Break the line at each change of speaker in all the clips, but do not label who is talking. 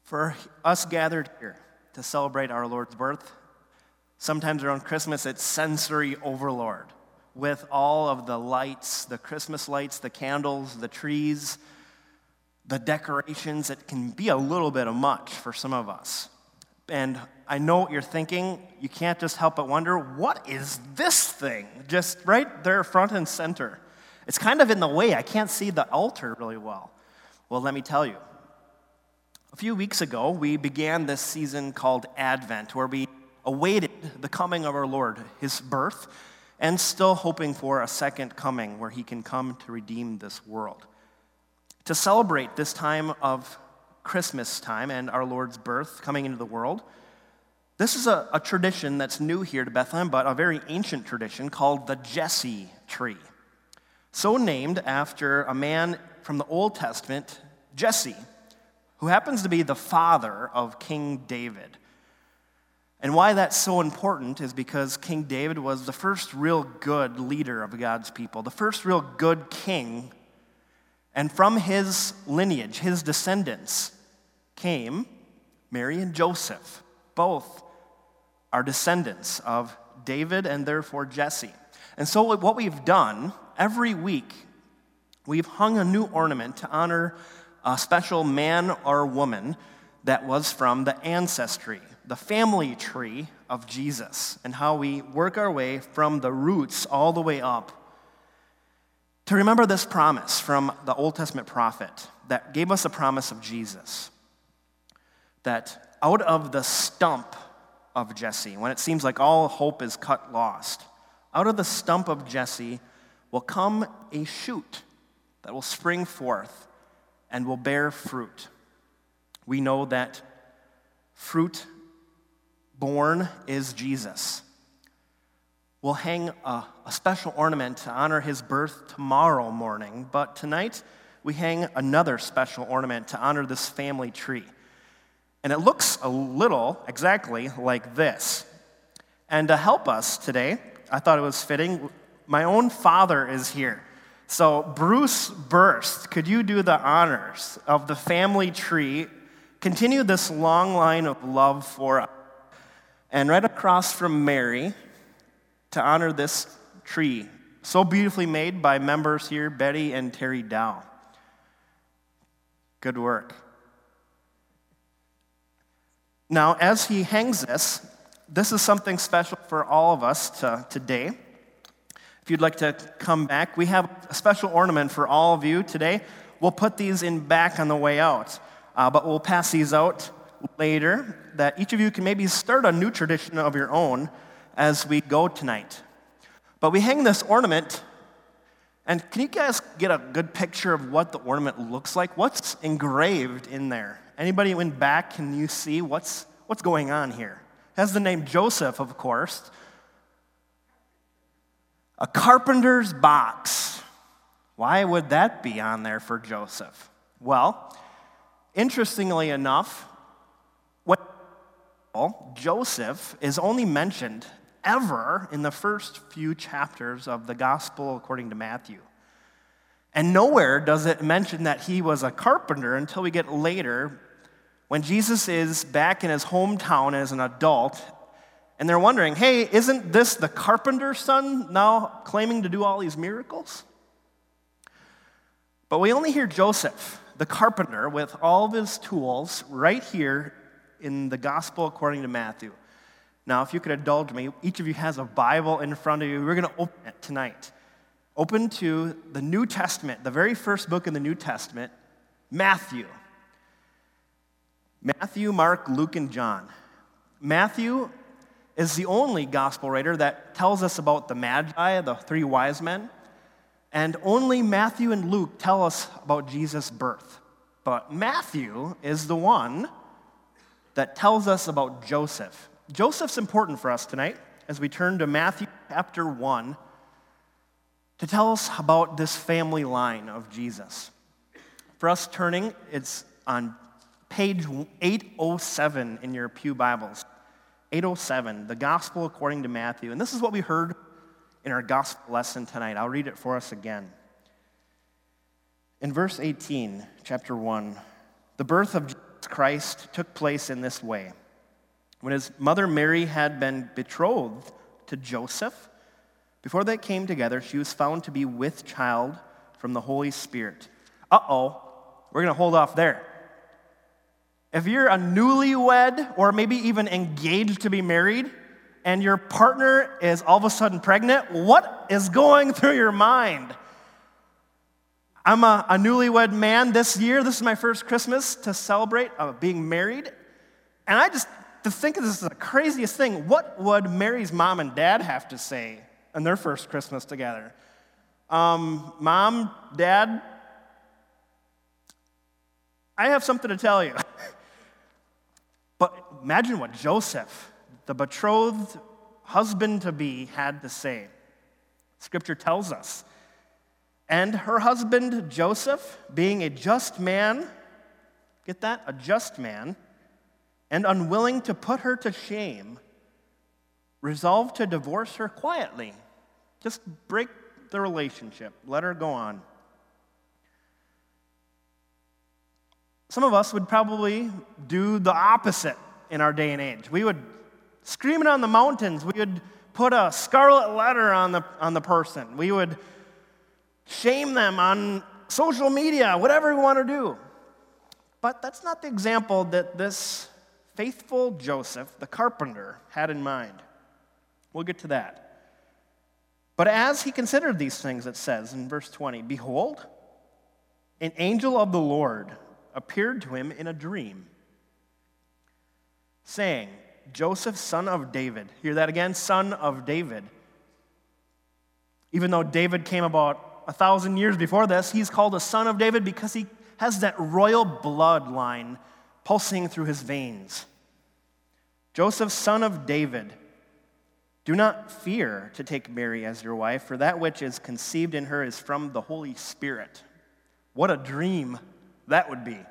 For us gathered here to celebrate our Lord's birth, sometimes around Christmas it's sensory overload with all of the lights, the Christmas lights, the candles, the trees, the decorations. It can be a little bit of much for some of us. And I know what you're thinking. You can't just help but wonder, what is this thing? Just right there front and center. It's kind of in the way. I can't see the altar really well. Well, let me tell you. A few weeks ago, we began this season called Advent, where we awaited the coming of our Lord, his birth, and still hoping for a second coming where he can come to redeem this world. To celebrate this time of Christmas time and our Lord's birth coming into the world, this is a tradition that's new here to Bethlehem, but a very ancient tradition called the Jesse tree. So named after a man from the Old Testament, Jesse, who happens to be the father of King David. And why that's so important is because King David was the first real good leader of God's people, the first real good king. And from his lineage, his descendants, came Mary and Joseph. Both are descendants of David and therefore Jesse. And so what we've done, every week, we've hung a new ornament to honor a special man or woman that was from the ancestry, the family tree of Jesus, and how we work our way from the roots all the way up to remember this promise from the Old Testament prophet that gave us a promise of Jesus, that out of the stump of Jesse, when it seems like all hope is cut lost, out of the stump of Jesse will come a shoot that will spring forth and will bear fruit. We know that fruit born is Jesus. We'll hang a special ornament to honor his birth tomorrow morning, but tonight we hang another special ornament to honor this family tree. And it looks a little exactly like this. And to help us today, I thought it was fitting, my own father is here. So, Bruce Burst, could you do the honors of the family tree? Continue this long line of love for us. And right across from Mary, to honor this tree, so beautifully made by members here, Betty and Terry Dow. Good work. Now, as he hangs this is something special for all of us today. If you'd like to come back, we have a special ornament for all of you today. We'll put these in back on the way out, but we'll pass these out later, that each of you can maybe start a new tradition of your own as we go tonight. But we hang this ornament, and can you guys get a good picture of what the ornament looks like? What's engraved in there? Anybody in back, can you see what's going on here? It has the name Joseph, of course. A carpenter's box. Why would that be on there for Joseph? Well, interestingly enough, Joseph is only mentioned ever in the first few chapters of the Gospel according to Matthew. And nowhere does it mention that he was a carpenter until we get later when Jesus is back in his hometown as an adult. And they're wondering, hey, isn't this the carpenter's son now claiming to do all these miracles? But we only hear Joseph, the carpenter, with all of his tools right here in the Gospel according to Matthew. Now, if you could indulge me, each of you has a Bible in front of you. We're going to open it tonight. Open to the New Testament, the very first book in the New Testament, Matthew. Matthew, Mark, Luke, and John. Matthew is the only gospel writer that tells us about the Magi, the three wise men, and only Matthew and Luke tell us about Jesus' birth. But Matthew is the one that tells us about Joseph. Joseph's important for us tonight as we turn to Matthew chapter 1 to tell us about this family line of Jesus. For us turning, it's on page 807 in your pew Bibles. 807, the Gospel according to Matthew. And this is what we heard in our gospel lesson tonight. I'll read it for us again. In verse 18, chapter 1, the birth of Jesus Christ took place in this way. When his mother Mary had been betrothed to Joseph, before they came together, she was found to be with child from the Holy Spirit. Uh-oh, we're going to hold off there. If you're a newlywed or maybe even engaged to be married, and your partner is all of a sudden pregnant, what is going through your mind? I'm a newlywed man this year. This is my first Christmas to celebrate being married. And to think of this as the craziest thing, what would Mary's mom and dad have to say on their first Christmas together? Mom, Dad, I have something to tell you. But imagine what Joseph, the betrothed husband-to-be, had to say. Scripture tells us, and her husband Joseph, being a just man, get that? A just man, and unwilling to put her to shame, resolved to divorce her quietly. Just break the relationship. Let her go on. Some of us would probably do the opposite in our day and age. We would scream it on the mountains. We would put a scarlet letter on the person. We would shame them on social media, whatever we want to do. But that's not the example that this faithful Joseph, the carpenter, had in mind. We'll get to that. But as he considered these things, it says in verse 20, behold, an angel of the Lord appeared to him in a dream, saying, Joseph, son of David. Hear that again? Son of David. Even though David came about 1,000 years before this, he's called a son of David because he has that royal bloodline pulsing through his veins. Joseph, son of David, do not fear to take Mary as your wife, for that which is conceived in her is from the Holy Spirit. What a dream that would be.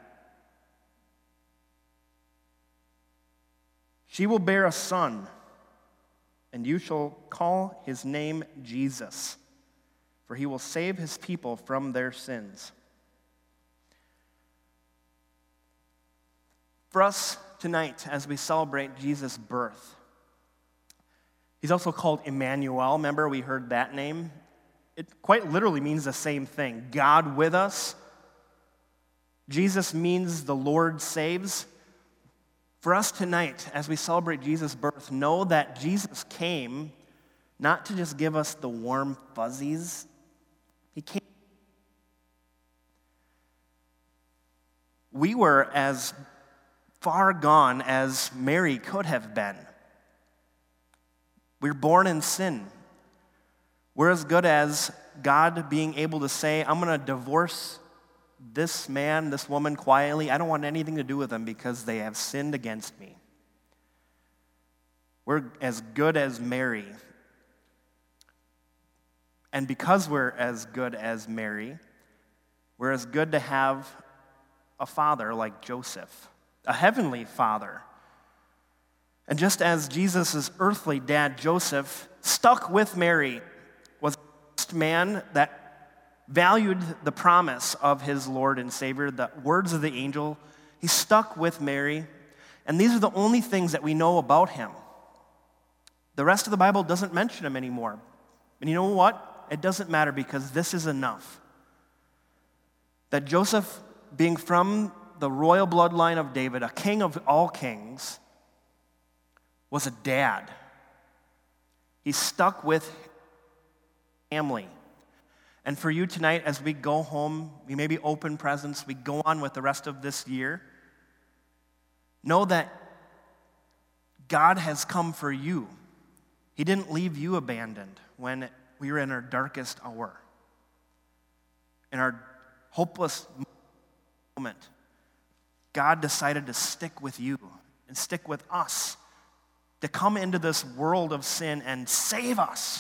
She will bear a son, and you shall call his name Jesus, for he will save his people from their sins. For us tonight, as we celebrate Jesus' birth, he's also called Emmanuel. Remember, we heard that name? It quite literally means the same thing. God with us. Jesus means the Lord saves. For us tonight, as we celebrate Jesus' birth, know that Jesus came not to just give us the warm fuzzies. He came. We were as far gone as Mary could have been. We were born in sin. We're as good as God being able to say, I'm going to divorce this man, this woman quietly. I don't want anything to do with them because they have sinned against me. We're as good as Mary. And because we're as good as Mary, we're as good to have a father like Joseph, a heavenly father. And just as Jesus' earthly dad, Joseph, stuck with Mary, was a man that valued the promise of his Lord and Savior, the words of the angel. He stuck with Mary, and these are the only things that we know about him. The rest of the Bible doesn't mention him anymore. And you know what? It doesn't matter because this is enough. That Joseph, being from the royal bloodline of David, a king of all kings, was a dad. He stuck with family. And for you tonight, as we go home, we maybe open presents, we go on with the rest of this year, know that God has come for you. He didn't leave you abandoned when we were in our darkest hour, in our hopeless moment. God decided to stick with you and stick with us, to come into this world of sin and save us.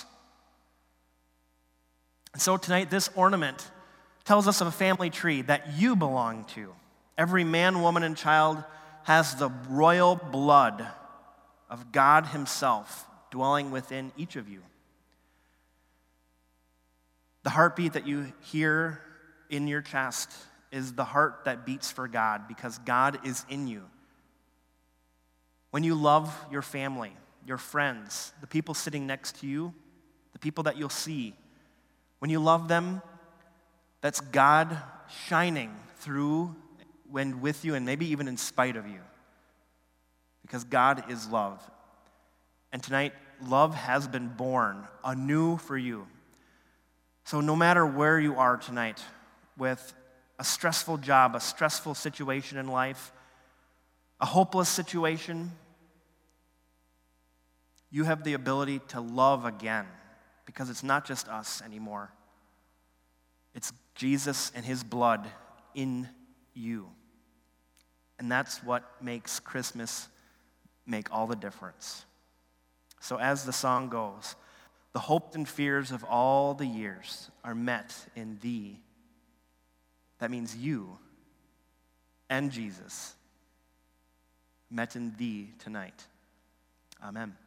And so tonight, this ornament tells us of a family tree that you belong to. Every man, woman, and child has the royal blood of God himself dwelling within each of you. The heartbeat that you hear in your chest is the heart that beats for God because God is in you. When you love your family, your friends, the people sitting next to you, the people that you'll see, when you love them, that's God shining through and with you and maybe even in spite of you. Because God is love. And tonight, love has been born anew for you. So no matter where you are tonight, with a stressful job, a stressful situation in life, a hopeless situation, you have the ability to love again because it's not just us anymore. It's Jesus and his blood in you. And that's what makes Christmas make all the difference. So as the song goes, the hopes and fears of all the years are met in thee. That means you and Jesus met in thee tonight. Amen.